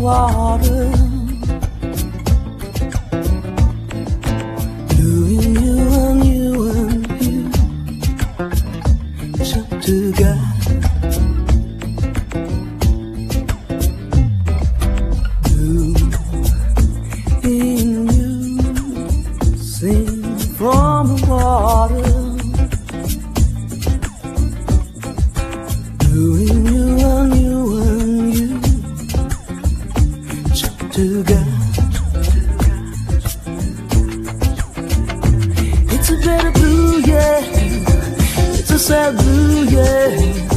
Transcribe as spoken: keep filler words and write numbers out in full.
water. Doing you and you and you, it's up to God. Doing you, sing from the water. Doing you and you and you, it's up to God. It's a better blue, yeah. It's a sad blue, yeah.